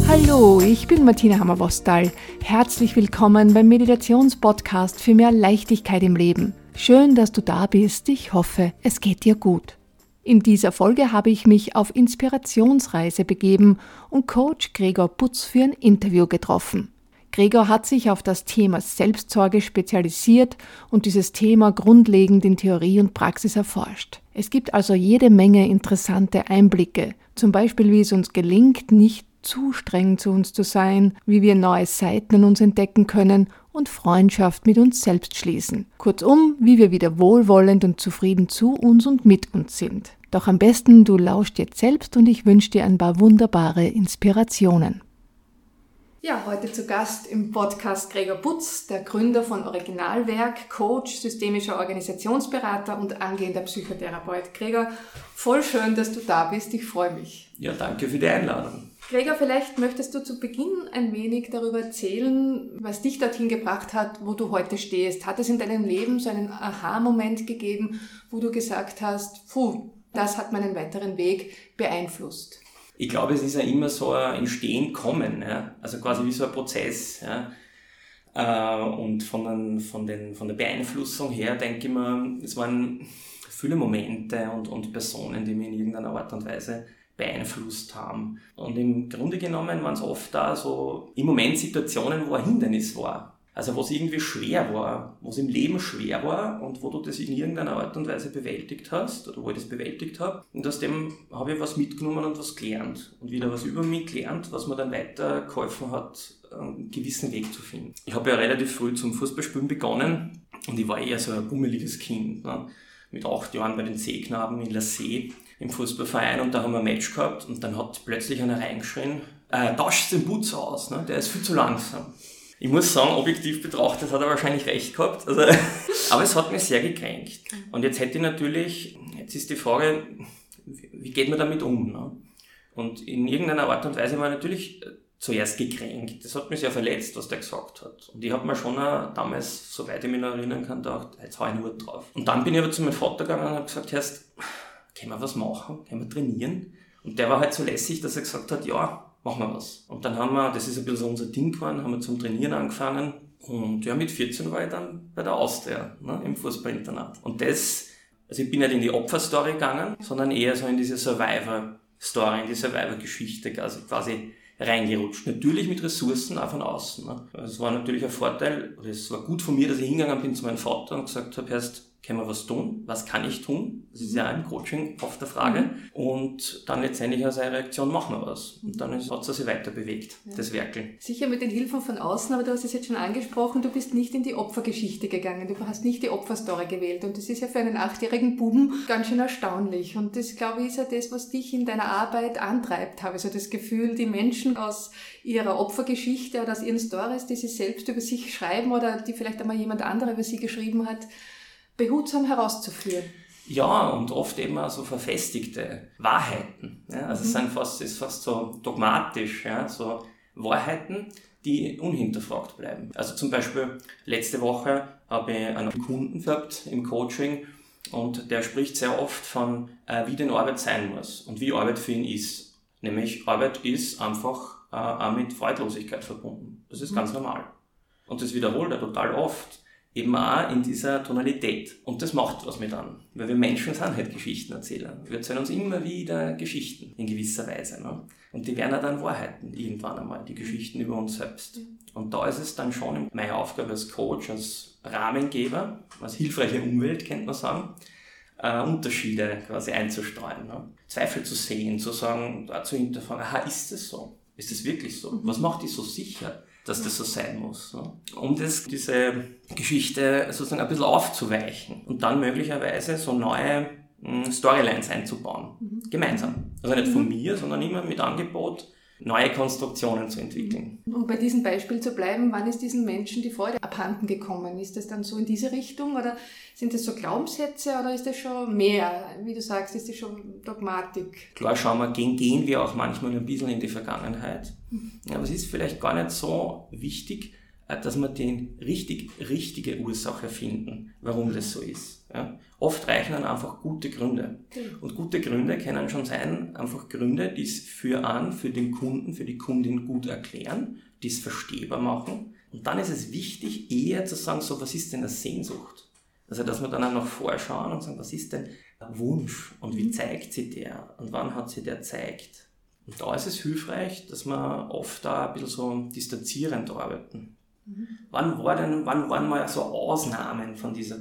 Hallo, ich bin Martina Hammer-Wostal. Herzlich willkommen beim Meditationspodcast für mehr Leichtigkeit im Leben. Schön, dass du da bist. Ich hoffe, es geht dir gut. In dieser Folge habe ich mich auf Inspirationsreise begeben und Coach Gregor Putz für ein Interview getroffen. Gregor hat sich auf das Thema Selbstsorge spezialisiert und dieses Thema grundlegend in Theorie und Praxis erforscht. Es gibt also jede Menge interessante Einblicke, zum Beispiel wie es uns gelingt, nicht zu streng zu uns zu sein, wie wir neue Seiten in uns entdecken können und Freundschaft mit uns selbst schließen. Kurzum, wie wir wieder wohlwollend und zufrieden zu uns und mit uns sind. Doch am besten, du lauschst jetzt selbst und ich wünsche dir ein paar wunderbare Inspirationen. Ja, heute zu Gast im Podcast Gregor Putz, der Gründer von Originalwerk, Coach, systemischer Organisationsberater und angehender Psychotherapeut. Gregor, voll schön, dass du da bist. Ich freue mich. Ja, danke für die Einladung. Gregor, vielleicht möchtest du zu Beginn ein wenig darüber erzählen, was dich dorthin gebracht hat, wo du heute stehst. Hat es in deinem Leben so einen Aha-Moment gegeben, wo du gesagt hast, das hat meinen weiteren Weg beeinflusst? Ich glaube, es ist ja immer so ein Entstehen, Kommen, ja? Also quasi wie so ein Prozess. Ja? Und von der Beeinflussung her denke ich mir, es waren viele Momente und Personen, die mich in irgendeiner Art und Weise beeinflusst haben. Und im Grunde genommen waren es oft da so im Moment Situationen, wo ein Hindernis war. Also wo es irgendwie schwer war, wo es im Leben schwer war und wo du das in irgendeiner Art und Weise bewältigt hast oder wo ich das bewältigt habe. Und aus dem habe ich was mitgenommen und was gelernt und wieder was über mich gelernt, was mir dann weitergeholfen hat, einen gewissen Weg zu finden. Ich habe ja relativ früh zum Fußballspielen begonnen und ich war eher so ein bummeliges Kind. Ne? Mit 8 Jahren bei den Seeknaben in La See im Fußballverein und da haben wir ein Match gehabt und dann hat plötzlich einer reingeschrien, tauscht den Boots aus, ne? Der ist viel zu langsam. Ich muss sagen, objektiv betrachtet hat er wahrscheinlich recht gehabt, also, aber es hat mich sehr gekränkt. Und jetzt ist die Frage, wie geht man damit um? Ne? Und in irgendeiner Art und Weise war ich natürlich zuerst gekränkt. Das hat mich sehr verletzt, was der gesagt hat. Und ich habe mir schon damals, soweit ich mich noch erinnern kann, gedacht, jetzt hau ich nur drauf. Und dann bin ich aber zu meinem Vater gegangen und habe gesagt, Herrst, können wir was machen? Können wir trainieren? Und der war halt so lässig, dass er gesagt hat, ja, machen wir was. Und dann haben wir, das ist ein bisschen so unser Ding geworden, haben wir zum Trainieren angefangen. Und ja, mit 14 war ich dann bei der Austria, ne, im Fußballinternat. Und also ich bin nicht in die Opferstory gegangen, sondern eher so in diese Survivor-Story, in die Survivor-Geschichte, also quasi reingerutscht. Natürlich mit Ressourcen auch von außen. Ne. Es war natürlich ein Vorteil, oder es war gut von mir, dass ich hingegangen bin zu meinem Vater und gesagt habe, Herrst, können wir was tun? Was kann ich tun? Das ist ja im Coaching oft der Frage. Und dann letztendlich als eine Reaktion, machen wir was. Und dann hat es sich weiter bewegt, das Werkel. Sicher mit den Hilfen von außen, aber du hast es jetzt schon angesprochen, du bist nicht in die Opfergeschichte gegangen, du hast nicht die Opferstory gewählt. Und das ist ja für einen 8-jährigen Buben ganz schön erstaunlich. Und das, glaube ich, ist ja das, was dich in deiner Arbeit antreibt, habe ich so das Gefühl, die Menschen aus ihrer Opfergeschichte oder aus ihren Stories, die sie selbst über sich schreiben oder die vielleicht einmal jemand anderer über sie geschrieben hat, behutsam herauszuführen. Ja, und oft eben auch so verfestigte Wahrheiten. Ja? Also es ist fast so dogmatisch, ja? So Wahrheiten, die unhinterfragt bleiben. Also zum Beispiel letzte Woche habe ich einen Kunden gehabt im Coaching und der spricht sehr oft von, wie denn Arbeit sein muss und wie Arbeit für ihn ist. Nämlich Arbeit ist einfach auch mit Freudlosigkeit verbunden. Das ist ganz normal. Und das wiederholt er total oft. Eben auch in dieser Tonalität. Und das macht was mit an. Weil wir Menschen sind halt Geschichtenerzähler. Wir erzählen uns immer wieder Geschichten in gewisser Weise. Ne? Und die werden auch dann Wahrheiten irgendwann einmal, die Geschichten über uns selbst. Und da ist es dann schon meine Aufgabe als Coach, als Rahmengeber, als hilfreiche Umwelt, könnte man sagen, Unterschiede quasi einzustreuen. Ne? Zweifel zu sehen, zu sagen, da zu hinterfragen, aha, ist das so? Ist das wirklich so? Was macht dich so sicher, dass das so sein muss? Ne? Um diese Geschichte sozusagen ein bisschen aufzuweichen und dann möglicherweise so neue Storylines einzubauen. Gemeinsam. Also nicht von mir, sondern immer mit Angebot, neue Konstruktionen zu entwickeln. Um bei diesem Beispiel zu bleiben, wann ist diesen Menschen die Freude abhanden gekommen? Ist das dann so in diese Richtung oder sind das so Glaubenssätze oder ist das schon mehr? Wie du sagst, ist das schon Dogmatik? Klar, schauen wir, gehen wir auch manchmal ein bisschen in die Vergangenheit. Aber es ist vielleicht gar nicht so wichtig, dass wir die richtige Ursache finden, warum das so ist. Ja. Oft reichen dann einfach gute Gründe. Und gute Gründe können schon sein, einfach Gründe, die es für den Kunden, für die Kundin gut erklären, die es verstehbar machen. Und dann ist es wichtig, eher zu sagen, so, was ist denn eine Sehnsucht? Also, dass wir dann auch noch vorschauen und sagen, was ist denn ein Wunsch und wie zeigt sie der und wann hat sie der gezeigt? Und da ist es hilfreich, dass wir oft da ein bisschen so distanzierend arbeiten. Wann waren mal so Ausnahmen von diesen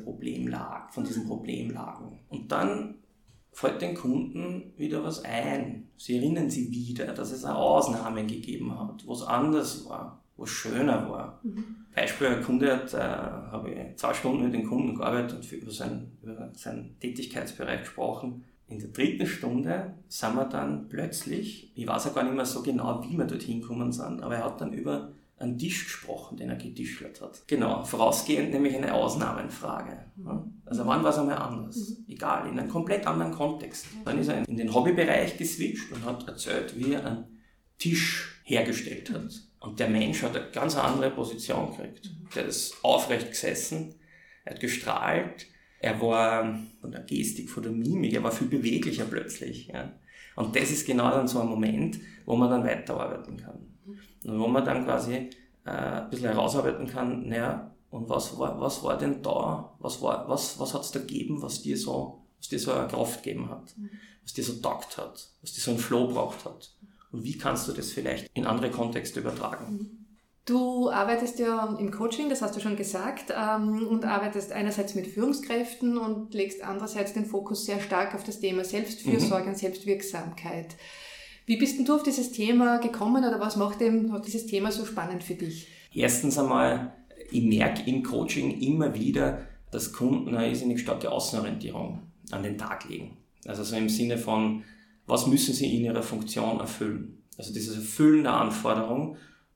Problemlagen? Und dann fällt den Kunden wieder was ein. Sie erinnern sich wieder, dass es auch Ausnahmen gegeben hat, wo es anders war, wo es schöner war. Beispiel, ein Kunde habe ich 2 Stunden mit dem Kunden gearbeitet und über seinen Tätigkeitsbereich gesprochen. In der 3. Stunde sind wir dann plötzlich, ich weiß auch gar nicht mehr so genau, wie wir dorthin gekommen sind, aber er hat dann über einen Tisch gesprochen, den er getischlert hat. Genau, vorausgehend nämlich eine Ausnahmenfrage. Also wann war es einmal anders? Egal, in einem komplett anderen Kontext. Dann ist er in den Hobbybereich geswitcht und hat erzählt, wie er einen Tisch hergestellt hat. Und der Mensch hat eine ganz andere Position gekriegt. Der ist aufrecht gesessen, er hat gestrahlt, er war von der Gestik, von der Mimik, er war viel beweglicher plötzlich. Ja. Und das ist genau dann so ein Moment, wo man dann weiterarbeiten kann. Und wo man dann quasi ein bisschen herausarbeiten kann, naja, und was war denn da, was hat es da gegeben, was dir so eine Kraft gegeben hat, was dir so taugt hat, was dir so einen Flow braucht hat. Und wie kannst du das vielleicht in andere Kontexte übertragen? Du arbeitest ja im Coaching, das hast du schon gesagt, und arbeitest einerseits mit Führungskräften und legst andererseits den Fokus sehr stark auf das Thema Selbstfürsorge und Selbstwirksamkeit. Wie bist denn du auf dieses Thema gekommen oder was macht dieses Thema so spannend für dich? Erstens einmal, ich merke im Coaching immer wieder, dass Kunden eine irrsinnig starke Außenorientierung an den Tag legen. Also so im Sinne von, was müssen sie in ihrer Funktion erfüllen? Also dieses Erfüllen der Anforderung.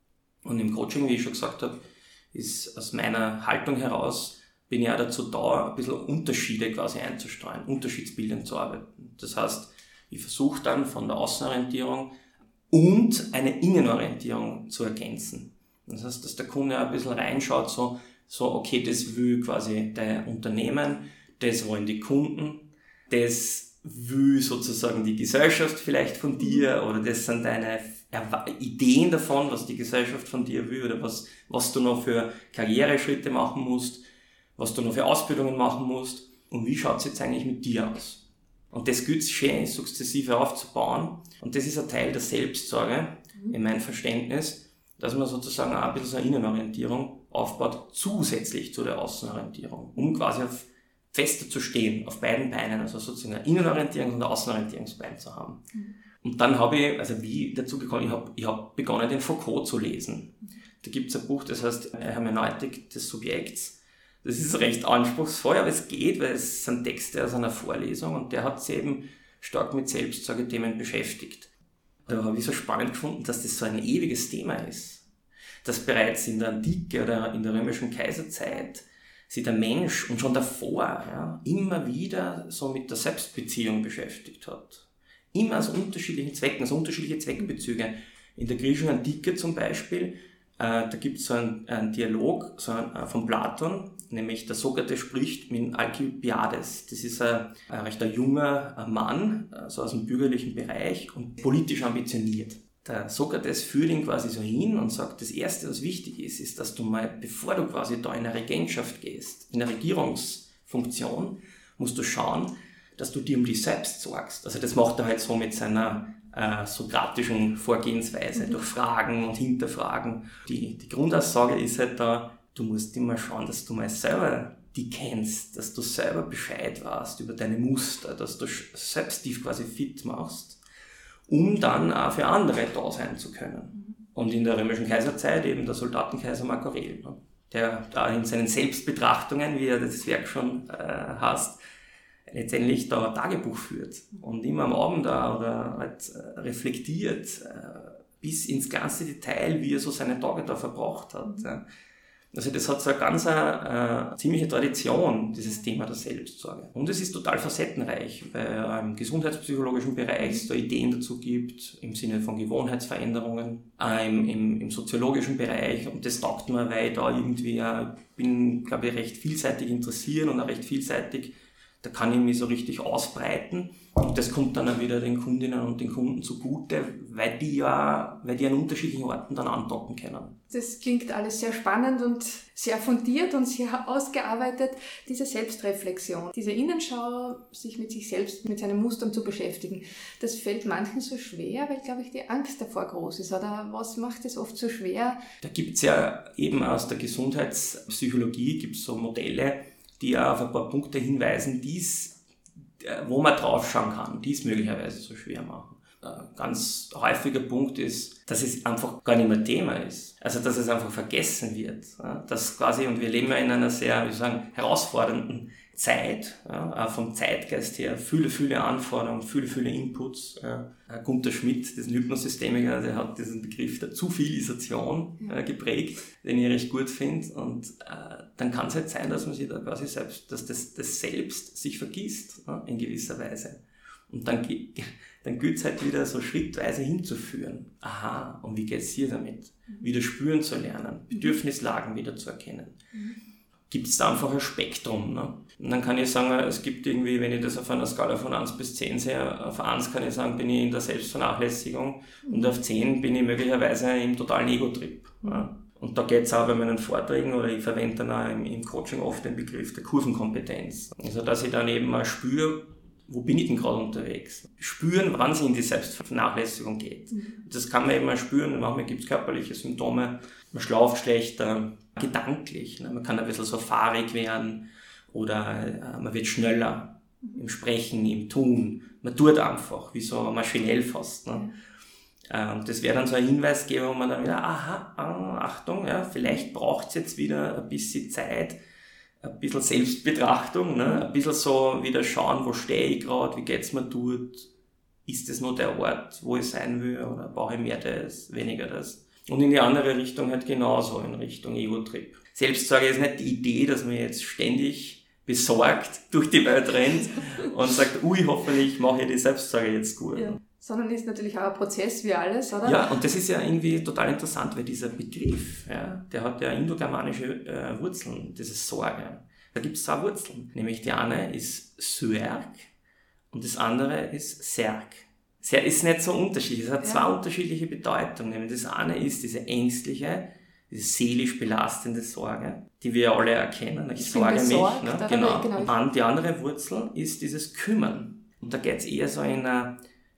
Und im Coaching, wie ich schon gesagt habe, ist aus meiner Haltung heraus, bin ich auch dazu da, ein bisschen Unterschiede quasi einzustreuen, unterschiedsbildend zu arbeiten. Das heißt, ich versuche dann von der Außenorientierung und eine Innenorientierung zu ergänzen. Das heißt, dass der Kunde ein bisschen reinschaut, so okay, das will quasi dein Unternehmen, das wollen die Kunden, das will sozusagen die Gesellschaft vielleicht von dir oder das sind deine Ideen davon, was die Gesellschaft von dir will oder was du noch für Karriereschritte machen musst, was du noch für Ausbildungen machen musst und wie schaut es jetzt eigentlich mit dir aus? Und das gilt es schön sukzessive aufzubauen. Und das ist ein Teil der Selbstsorge, in meinem Verständnis, dass man sozusagen auch ein bisschen so eine Innenorientierung aufbaut, zusätzlich zu der Außenorientierung, um quasi fester zu stehen, auf beiden Beinen, also sozusagen eine Innenorientierung und ein Außenorientierungsbein zu haben. Und dann habe ich, also wie dazu gekommen, ich hab begonnen, den Foucault zu lesen. Da gibt es ein Buch, das heißt Hermeneutik des Subjekts. Das ist recht anspruchsvoll, aber es geht, weil es sind Texte aus einer Vorlesung und der hat sich eben stark mit Selbstsorgethemen beschäftigt. Da habe ich so spannend gefunden, dass das so ein ewiges Thema ist. Dass bereits in der Antike oder in der römischen Kaiserzeit sich der Mensch und schon davor immer wieder so mit der Selbstbeziehung beschäftigt hat. Immer aus unterschiedlichen Zwecken, aus unterschiedliche Zweckbezüge. In der griechischen Antike zum Beispiel, da gibt es so einen Dialog von Platon, nämlich der Sokrates spricht mit Alkibiades. Das ist ein recht junger Mann, so aus dem bürgerlichen Bereich und politisch ambitioniert. Der Sokrates führt ihn quasi so hin und sagt, das Erste, was wichtig ist, dass du mal, bevor du quasi da in eine Regentschaft gehst, in eine Regierungsfunktion, musst du schauen, dass du dir um dich selbst sorgst. Also das macht er halt so mit seiner sokratischen Vorgehensweise, durch Fragen und Hinterfragen. Die Grundaussage ist halt da, du musst immer schauen, dass du mal selber die kennst, dass du selber Bescheid weißt über deine Muster, dass du selbst dich quasi fit machst, um dann auch für andere da sein zu können. Und in der römischen Kaiserzeit eben der Soldatenkaiser Mark Aurel, der da in seinen Selbstbetrachtungen, wie er das Werk schon heißt, letztendlich da ein Tagebuch führt und immer am Abend da oder halt reflektiert bis ins ganze Detail, wie er so seine Tage da verbracht hat. Also das hat so eine ganz ziemliche Tradition, dieses Thema der Selbstsorge. Und es ist total facettenreich, weil im gesundheitspsychologischen Bereich es da Ideen dazu gibt, im Sinne von Gewohnheitsveränderungen, im soziologischen Bereich. Und das taugt mir, weil ich da irgendwie bin, glaube ich, recht vielseitig interessiert und auch recht vielseitig Da kann ich mich so richtig ausbreiten und das kommt dann auch wieder den Kundinnen und den Kunden zugute, weil die an unterschiedlichen Orten dann andocken können. Das klingt alles sehr spannend und sehr fundiert und sehr ausgearbeitet. Diese Selbstreflexion, diese Innenschau, sich mit sich selbst, mit seinen Mustern zu beschäftigen, das fällt manchen so schwer, weil, glaube ich, die Angst davor groß ist. Oder was macht es oft so schwer? Da gibt's ja eben aus der Gesundheitspsychologie gibt's so Modelle, die auf ein paar Punkte hinweisen, wo man draufschauen kann, die es möglicherweise so schwer machen. Ein ganz häufiger Punkt ist, dass es einfach gar nicht mehr Thema ist. Also, dass es einfach vergessen wird. Dass quasi, und wir leben ja in einer sehr, herausfordernden Zeit, auch vom Zeitgeist her, viele Anforderungen, viele Inputs. Gunther Schmidt, das Hypnosystemiker, der hat diesen Begriff der Zufilisation geprägt, den ich recht gut finde. Und dann kann es halt sein, dass man sich da quasi selbst, dass das Selbst sich vergisst, in gewisser Weise. Und dann gilt es halt wieder so schrittweise hinzuführen. Aha, und wie geht's hier damit? Wieder spüren zu lernen, Bedürfnislagen wieder zu erkennen. Gibt es da einfach ein Spektrum. Ne? Und dann kann ich sagen, es gibt irgendwie, wenn ich das auf einer Skala von 1 bis 10 sehe, auf 1 kann ich sagen, bin ich in der Selbstvernachlässigung und auf 10 bin ich möglicherweise im totalen Ego-Trip. Ja? Und da geht es auch bei meinen Vorträgen, oder ich verwende dann auch im Coaching oft den Begriff der Kurvenkompetenz. Also, dass ich dann eben mal spüre, wo bin ich denn gerade unterwegs? Spüren, wann es in die Selbstvernachlässigung geht. Das kann man eben mal spüren, manchmal gibt es körperliche Symptome, man schlaft schlechter, gedanklich, ne? Man kann ein bisschen so fahrig werden oder man wird schneller im Sprechen, im Tun. Man tut einfach, wie so maschinell fast. Ne? Und das wäre dann so ein Hinweisgeber, wo man dann wieder, Achtung, ja, vielleicht braucht es jetzt wieder ein bisschen Zeit, ein bisschen Selbstbetrachtung, ne? Ein bisschen so wieder schauen, wo stehe ich gerade, wie geht's mir dort, ist das nur der Ort, wo ich sein will, oder brauche ich mehr das, weniger das? Und in die andere Richtung halt genauso, in Richtung Ego-Trip. Selbstsorge ist nicht die Idee, dass man jetzt ständig besorgt durch die Welt rennt und sagt, hoffentlich mache ich die Selbstsorge jetzt gut. Ja. Sondern ist natürlich auch ein Prozess wie alles, oder? Ja, und das ist ja irgendwie total interessant, weil dieser Begriff, ja, der hat ja indogermanische Wurzeln, diese Sorge. Da gibt es 2 Wurzeln, nämlich die eine ist Sörg und das andere ist Serg. Es ist nicht so unterschiedlich, es hat 2 unterschiedliche Bedeutungen. Nämlich das eine ist diese ängstliche, diese seelisch belastende Sorge, die wir alle erkennen. Ich sorge mich. Ne? Genau. Und die andere Wurzel ist dieses Kümmern. Und da geht es eher so in ein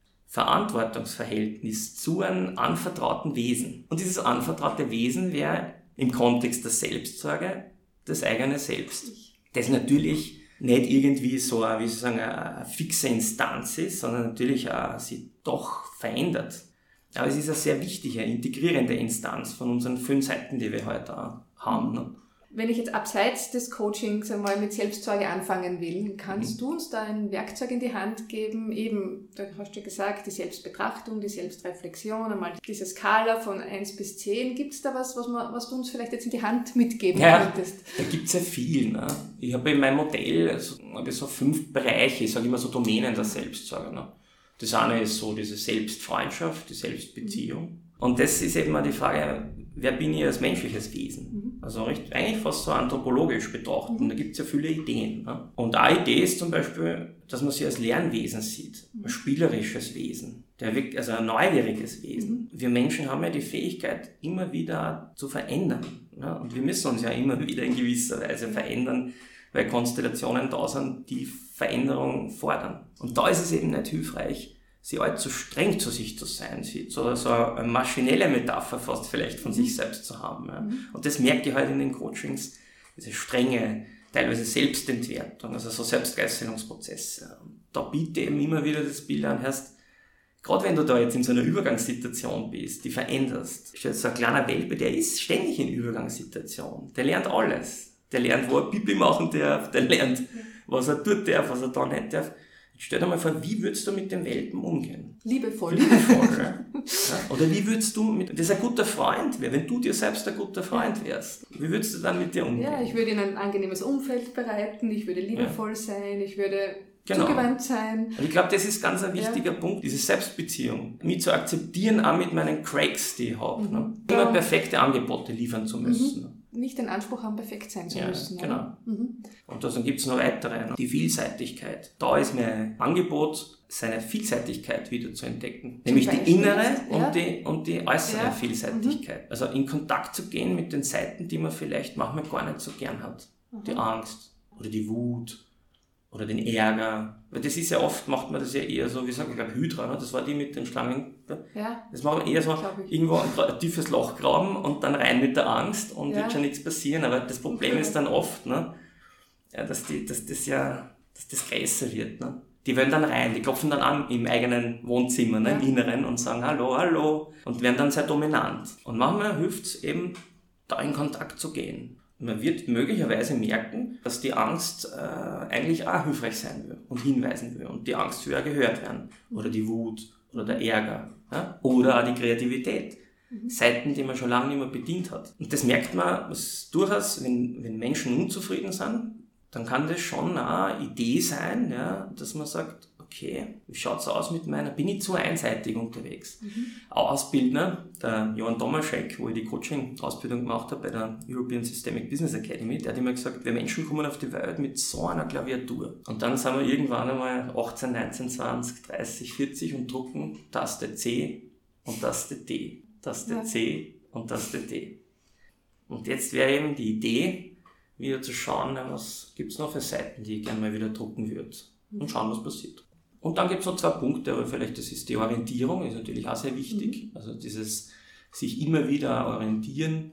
Verantwortungsverhältnis zu einem anvertrauten Wesen. Und dieses anvertraute Wesen wäre im Kontext der Selbstsorge das eigene Selbst. Das natürlich nicht irgendwie so eine fixe Instanz ist, sondern natürlich auch sich doch verändert. Aber es ist eine sehr wichtige, integrierende Instanz von unseren 5 Seiten, die wir heute haben. Ne? Wenn ich jetzt abseits des Coachings einmal mit Selbstsorge anfangen will, kannst du uns da ein Werkzeug in die Hand geben? Eben, da hast du gesagt, die Selbstbetrachtung, die Selbstreflexion, einmal diese Skala von 1 bis 10. Gibt es da was du uns vielleicht jetzt in die Hand mitgeben könntest? Da gibt es ja viel. Ne? Ich habe in meinem Modell so 5 Bereiche, ich sage immer so Domänen der Selbstsorge. Ne? Das eine ist so diese Selbstfreundschaft, die Selbstbeziehung. Und das ist eben mal die Frage, wer bin ich als menschliches Wesen? Also eigentlich fast so anthropologisch betrachten. Da gibt es ja viele Ideen. Ne? Und eine Idee ist zum Beispiel, dass man sich als Lernwesen sieht, ein spielerisches Wesen, also ein neugieriges Wesen. Wir Menschen haben ja die Fähigkeit, immer wieder zu verändern. Ne? Und wir müssen uns ja immer wieder in gewisser Weise verändern, weil Konstellationen da sind, die Veränderung fordern. Und da ist es eben nicht hilfreich, sie allzu streng zu sich zu sein, so eine maschinelle Metapher fast vielleicht von sich selbst zu haben. Ja. Und das merke ich halt in den Coachings, diese strenge, teilweise Selbstentwertung, also so Selbstgeißelungsprozesse. Und da biete ich eben immer wieder das Bild an, gerade wenn du da jetzt in so einer Übergangssituation bist, die veränderst, ist jetzt so ein kleiner Welpe, der ist ständig in Übergangssituation, der lernt alles. Der lernt, wo er Pipi machen darf, der lernt, was er tut darf, was er da nicht darf. Stell dir mal vor, wie würdest du mit dem Welpen umgehen? Liebevoll. Ja? Oder wie würdest du das ist ein guter Freund wäre, wenn du dir selbst ein guter Freund wärst. Wie würdest du dann mit dir umgehen? Ja, ich würde ihm ein angenehmes Umfeld bereiten, ich würde liebevoll sein, ich würde zugewandt sein. Und ich glaube, das ist ganz ein wichtiger Punkt, diese Selbstbeziehung. Mich zu akzeptieren, auch mit meinen Cracks, die ich habe. Ne? Immer perfekte Angebote liefern zu müssen. nicht den Anspruch haben, perfekt sein zu müssen. Genau. Und dann gibt es noch weitere, die Vielseitigkeit. Da ist mein Angebot, seine Vielseitigkeit wieder zu entdecken. Nämlich die innere und die äußere Vielseitigkeit. Also in Kontakt zu gehen mit den Seiten, die man vielleicht manchmal gar nicht so gern hat. Die Angst oder die Wut oder den Ärger. Weil das ist ja oft, macht man das ja eher so, wie sagen, ich glaube Hydra, ne? Das war die mit den Schlangen. Ja. Das machen wir eher so, irgendwo ein tiefes Loch graben und dann rein mit der Angst und wird schon nichts passieren. Aber das Problem ist dann oft, ne? Dass das größer wird. Ne? Die wollen dann rein, die klopfen dann an im eigenen Wohnzimmer, ne? Im Inneren und sagen Hallo, hallo und werden dann sehr dominant. Und manchmal hilft es eben, da in Kontakt zu gehen. Man wird möglicherweise merken, dass die Angst eigentlich auch hilfreich sein will und hinweisen will. Und die Angst will auch gehört werden. Oder die Wut oder der Ärger. Ja? Oder auch die Kreativität. Seiten, die man schon lange nicht mehr bedient hat. Und das merkt man durchaus, wenn Menschen unzufrieden sind, dann kann das schon eine Idee sein, ja, dass man sagt, okay, wie schaut's aus mit meiner, bin ich zu einseitig unterwegs? Ausbildner, der Johann Tomaschek, wo ich die Coaching-Ausbildung gemacht habe bei der European Systemic Business Academy, der hat immer gesagt, wir Menschen kommen auf die Welt mit so einer Klaviatur. Und dann sind wir irgendwann einmal 18, 19, 20, 30, 40 und drucken Taste C und Taste D, Taste C und Taste D. Und jetzt wäre eben die Idee, wieder zu schauen, was gibt's noch für Seiten, die ich gerne mal wieder drucken würde. Und schauen, was passiert. Und dann gibt's noch 2 Punkte, aber vielleicht das ist die Orientierung, ist natürlich auch sehr wichtig. Also dieses sich immer wieder orientieren,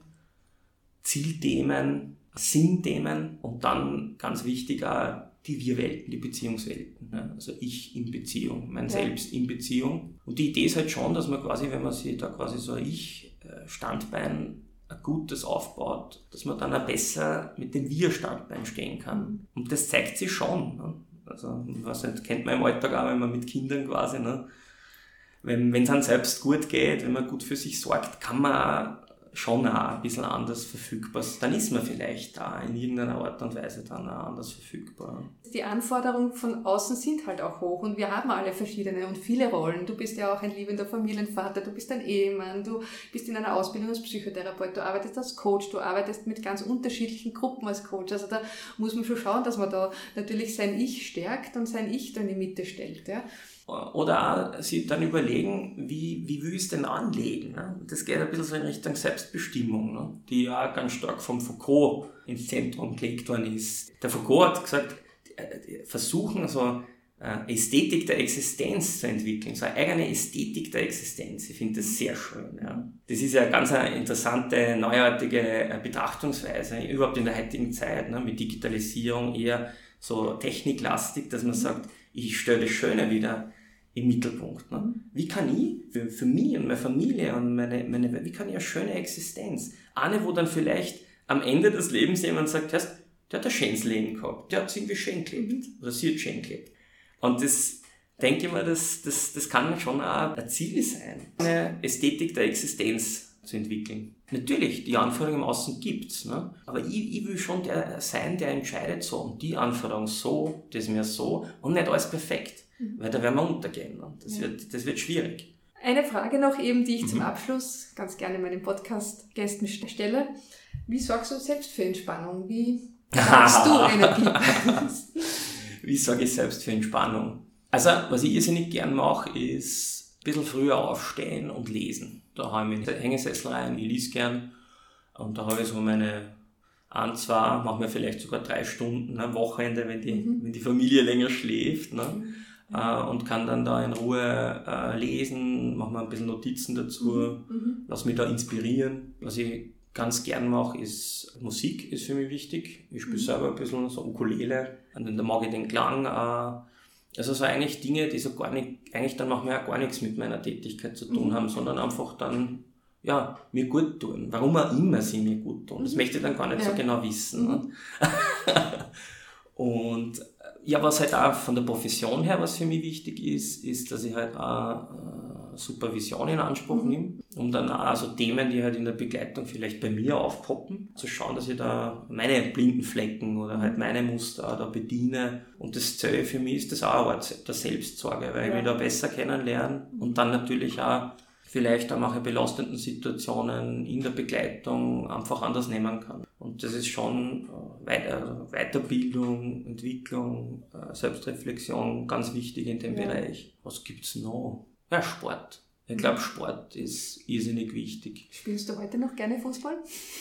Zielthemen, Sinnthemen und dann ganz wichtig auch die Wir-Welten, die Beziehungswelten. Ne? Also ich in Beziehung, mein Selbst in Beziehung. Und die Idee ist halt schon, dass man quasi, wenn man sich da quasi so ein Ich-Standbein ein gutes aufbaut, dass man dann auch besser mit dem Wir-Standbein stehen kann. Und das zeigt sich schon. Ne? Also, was nicht, kennt man im Alltag auch, wenn man mit Kindern quasi, ne? Wenn es einem selbst gut geht, wenn man gut für sich sorgt, kann man auch schon auch ein bisschen anders verfügbar. Dann ist man vielleicht da in irgendeiner Art und Weise dann auch anders verfügbar. Die Anforderungen von außen sind halt auch hoch und wir haben alle verschiedene und viele Rollen. Du bist ja auch ein liebender Familienvater, du bist ein Ehemann, du bist in einer Ausbildung als Psychotherapeut, du arbeitest als Coach, du arbeitest mit ganz unterschiedlichen Gruppen als Coach. Also da muss man schon schauen, dass man da natürlich sein Ich stärkt und sein Ich dann in die Mitte stellt. Ja. Oder auch sich dann überlegen, wie will ich es denn anlegen? Ne? Das geht ein bisschen so in Richtung Selbstbestimmung, ne? Die ja ganz stark vom Foucault ins Zentrum gelegt worden ist. Der Foucault hat gesagt, versuchen so Ästhetik der Existenz zu entwickeln, so eine eigene Ästhetik der Existenz. Ich finde das sehr schön. Ja. Das ist ja ganz eine interessante, neuartige Betrachtungsweise, überhaupt in der heutigen Zeit, ne? Mit Digitalisierung eher so techniklastig, dass man sagt, ich stelle das Schöne wieder im Mittelpunkt. Ne? Wie kann ich für mich und meine Familie und wie kann ich eine schöne Existenz? Eine, wo dann vielleicht am Ende des Lebens jemand sagt, der hat ein schönes Leben gehabt, der hat es irgendwie schön gelebt oder sie hat schön gelebt. Und das denke ich mir, das kann schon auch ein Ziel sein, eine Ästhetik der Existenz zu entwickeln. Natürlich, die Anforderungen im Außen gibt's, ne? Aber ich will schon der sein, der entscheidet so, und die Anforderung so, das mir so, und nicht alles perfekt, weil da werden wir untergehen. Ne? Das wird schwierig. Eine Frage noch eben, die ich zum Abschluss ganz gerne meinen Podcast-Gästen stelle. Wie sorgst du selbst für Entspannung? Wie sagst du Energie? Wie sorge ich selbst für Entspannung? Also, was ich irrsinnig gern mache, ist ein bisschen früher aufstehen und lesen. Da habe ich mich in den Hängesessel rein, ich lese gern. Und da habe ich so meine 1, 2, manchmal vielleicht sogar 3 Stunden am Wochenende, wenn die Familie länger schläft. Ne? Und kann dann da in Ruhe lesen, mache mir ein bisschen Notizen dazu, lass mich da inspirieren. Was ich ganz gern mache, ist Musik, ist für mich wichtig. Ich spiele selber ein bisschen so Ukulele und dann mag ich den Klang. Also so eigentlich Dinge, die so gar nicht, eigentlich dann machen wir ja gar nichts mit meiner Tätigkeit zu tun haben, sondern einfach dann, ja, mir gut tun. Warum auch immer sie mir gut tun. Das möchte ich dann gar nicht so genau wissen. Ne? Und ja, was halt auch von der Profession her, was für mich wichtig ist, dass ich halt auch Supervision in Anspruch nehme, um dann auch so Themen, die halt in der Begleitung vielleicht bei mir aufpoppen, zu schauen, dass ich da meine blinden Flecken oder halt meine Muster da bediene. Und das Ziel für mich ist das auch Arbeit der Selbstsorge, weil ich mich da besser kennenlerne und dann natürlich auch vielleicht auch manche belastenden Situationen in der Begleitung einfach anders nehmen kann. Und das ist schon Weiterbildung, Entwicklung, Selbstreflexion ganz wichtig in dem Bereich. Was gibt's noch? Ja, Sport. Ich glaube, Sport ist irrsinnig wichtig. Spielst du heute noch gerne Fußball?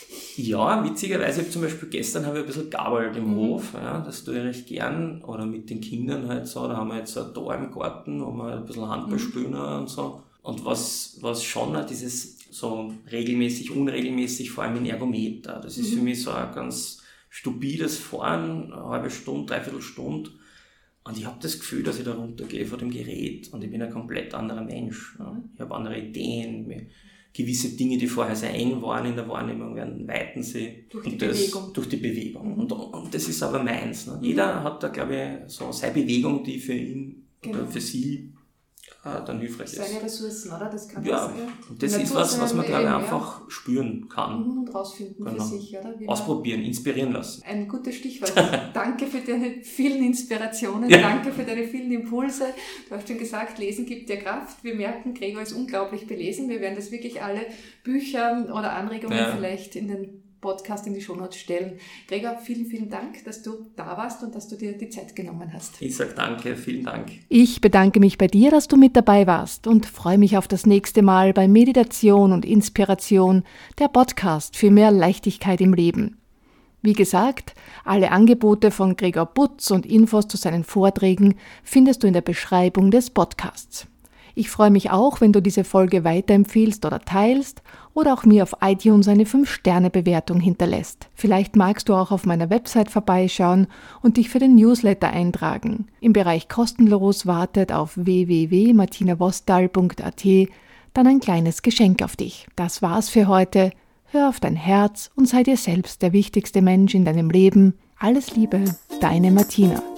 Ja, witzigerweise zum Beispiel gestern habe ich ein bisschen gearbeitet im Hof. Ja, das tue ich recht gern. Oder mit den Kindern halt so. Da haben wir jetzt ein Tor im Garten, wo wir ein bisschen Handball spielen und so. Und was schon dieses so regelmäßig, unregelmäßig, vor allem in Ergometer. Das ist für mich so ein ganz stupides Fahren, eine halbe Stunde, dreiviertel Stunde. Und ich habe das Gefühl, dass ich da runtergehe vor dem Gerät und ich bin ein komplett anderer Mensch. Ja. Ich habe andere Ideen, gewisse Dinge, die vorher sehr eng waren in der Wahrnehmung, weiten sie durch die Bewegung. Und das ist aber meins. Ne? Jeder hat da, glaube ich, so seine Bewegung, die für ihn oder für sie dann hilfreich ist. Seine Ressourcen, oder? Das kann ja, und das ist was man, glaube ich, einfach spüren kann. Und rausfinden für sich, oder? Ausprobieren, inspirieren lassen. Ein gutes Stichwort. Danke für deine vielen Inspirationen, danke für deine vielen Impulse. Du hast schon gesagt, Lesen gibt dir Kraft. Wir merken, Gregor ist unglaublich belesen. Wir werden das wirklich alle Bücher oder Anregungen vielleicht in den Podcast in die Shownotes stellen. Gregor, vielen, vielen Dank, dass du da warst und dass du dir die Zeit genommen hast. Ich sage danke, vielen Dank. Ich bedanke mich bei dir, dass du mit dabei warst und freue mich auf das nächste Mal bei Meditation und Inspiration, der Podcast für mehr Leichtigkeit im Leben. Wie gesagt, alle Angebote von Gregor Butz und Infos zu seinen Vorträgen findest du in der Beschreibung des Podcasts. Ich freue mich auch, wenn du diese Folge weiterempfiehlst oder teilst oder auch mir auf iTunes eine 5-Sterne-Bewertung hinterlässt. Vielleicht magst du auch auf meiner Website vorbeischauen und dich für den Newsletter eintragen. Im Bereich kostenlos wartet auf www.martinavostal.at dann ein kleines Geschenk auf dich. Das war's für heute. Hör auf dein Herz und sei dir selbst der wichtigste Mensch in deinem Leben. Alles Liebe, deine Martina.